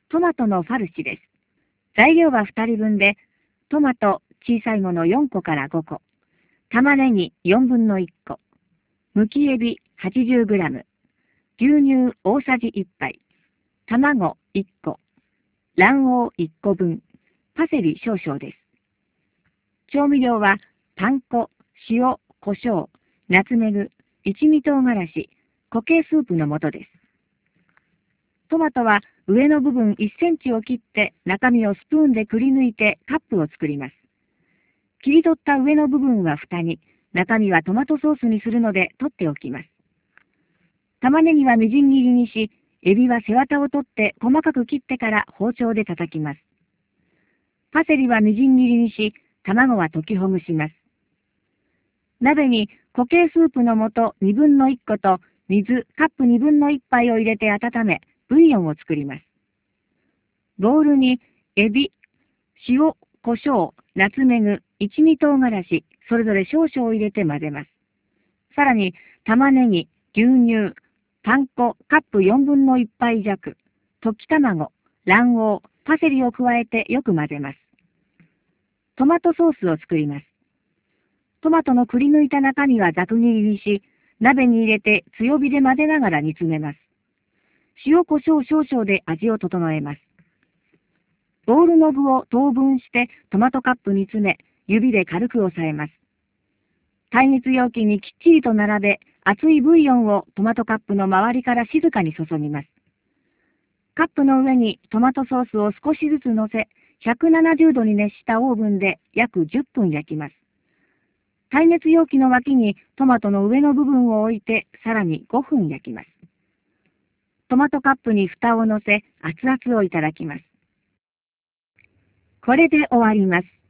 トマトのファルシです。材料は2人分で、トマト小さいもの4個から5個、玉ねぎ4分の1個、むきエビ 80g、牛乳大さじ1杯、卵1個、卵黄1個分、パセリ少々です。調味料はパン粉、塩、胡椒、ナツメグ、一味唐辛子、固形スープの素です。トマトは上の部分1センチを切って中身をスプーンでくり抜いてカップを作ります。切り取った上の部分は蓋に、中身はトマトソースにするので取っておきます。玉ねぎはみじん切りにし、エビは背わたを取って細かく切ってから包丁で叩きます。パセリはみじん切りにし、卵は溶きほぐします。鍋に固形スープの素2分の1個と水カップ2分の1杯を入れて温め、ブイヨンを作ります。ボウルにエビ、塩、胡椒、ナツメグ、一味唐辛子、それぞれ少々入れて混ぜます。さらに玉ねぎ、牛乳、パン粉カップ4分の1杯弱、溶き卵、卵黄、パセリを加えてよく混ぜます。トマトソースを作ります。トマトのくり抜いた中身はざく切りにし、鍋に入れて強火で混ぜながら煮詰めます。塩コショウ少々で味を整えます。ボウルの具を等分してトマトカップに詰め、指で軽く押さえます。耐熱容器にきっちりと並べ、熱いブイヨンをトマトカップの周りから静かに注ぎます。カップの上にトマトソースを少しずつ乗せ、170度に熱したオーブンで約10分焼きます。耐熱容器の脇にトマトの上の部分を置いて、さらに5分焼きます。トマトカップに蓋を乗せ、熱々をいただきます。これで終わります。